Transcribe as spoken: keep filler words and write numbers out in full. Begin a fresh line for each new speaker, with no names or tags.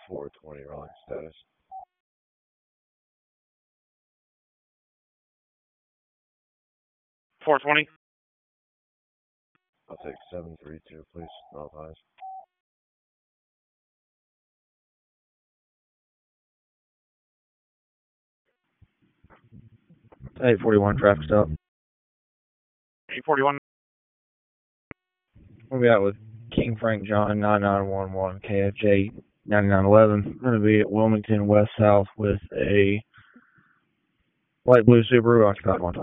four twenty rolling status.
four twenty.
I'll take seven three two, please. All eyes.
eight forty-one, traffic stop.
eight forty-one.
We'll be out with King Frank John, nine nine one one, K F J ninety-nine eleven. We're going to be at Wilmington West South with a light blue Subaru occupied one.